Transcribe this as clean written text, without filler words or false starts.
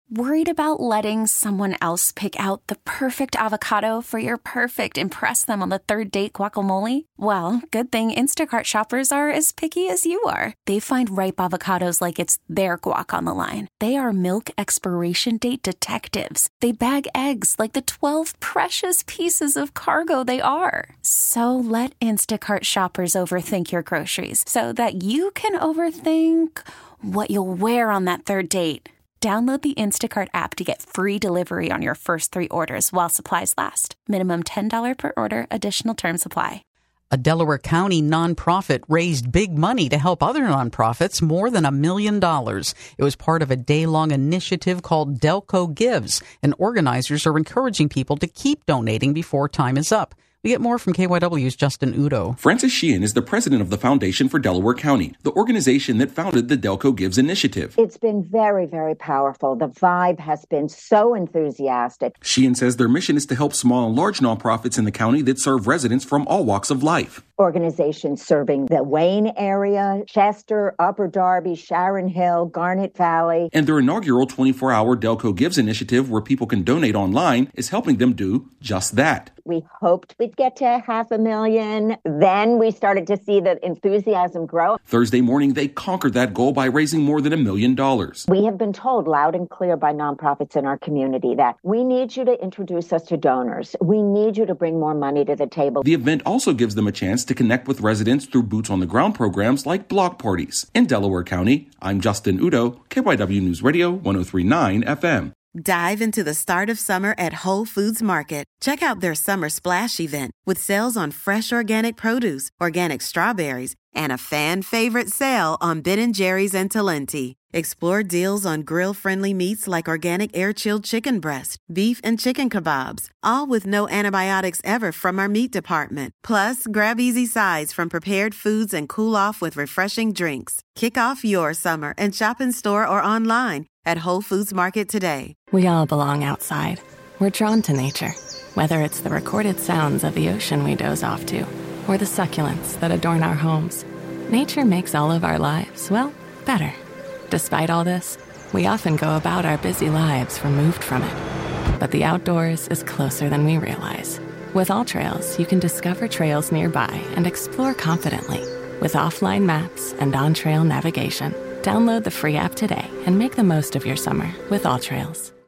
Worried about letting someone else pick out the perfect avocado for your perfect impress them on the third date guacamole? Well, good thing Instacart shoppers are as picky as you are. They find ripe avocados like it's their guac on the line. They are milk expiration date detectives. They bag eggs like the 12 precious pieces of cargo they are. So let Instacart shoppers overthink your groceries so that you can overthink what you'll wear on that third date. Download the Instacart app to get free delivery on your first 3 orders while supplies last. Minimum $10 per order. Additional terms apply. A Delaware County nonprofit raised big money to help other nonprofits, more than $1 million. It was part of a day-long initiative called Delco Gives, and organizers are encouraging people to keep donating before time is up. We get more from KYW's Justin Udo. Francis Sheehan is the president of the Foundation for Delaware County, the organization that founded the Delco Gives initiative. It's been very, very powerful. The vibe has been so enthusiastic. Sheehan says their mission is to help small and large nonprofits in the county that serve residents from all walks of life. Organizations serving the Wayne area, Chester, Upper Darby, Sharon Hill, Garnet Valley. And their inaugural 24-hour Delco Gives initiative, where people can donate online, is helping them do just that. We hoped we'd get to 500,000. Then we started to see the enthusiasm grow. Thursday morning, they conquered that goal by raising more than $1 million. We have been told loud and clear by nonprofits in our community that we need you to introduce us to donors. We need you to bring more money to the table. The event also gives them a chance to connect with residents through boots-on-the-ground programs like block parties. In Delaware County, I'm Justin Udo, KYW News Radio 103.9 FM. Dive into the start of summer at Whole Foods Market. Check out their Summer Splash event with sales on fresh organic produce, organic strawberries, and a fan-favorite sale on Ben & Jerry's and Talenti. Explore deals on grill-friendly meats like organic air-chilled chicken breast, beef and chicken kebabs, all with no antibiotics ever from our meat department. Plus, grab easy sides from prepared foods and cool off with refreshing drinks. Kick off your summer and shop in store or online at Whole Foods Market today. We all belong outside. We're drawn to nature, whether it's the recorded sounds of the ocean we doze off to, or the succulents that adorn our homes. Nature makes all of our lives, well, better. Despite all this, we often go about our busy lives removed from it. But the outdoors is closer than we realize. With AllTrails, you can discover trails nearby and explore confidently with offline maps and on-trail navigation. Download the free app today and make the most of your summer with AllTrails.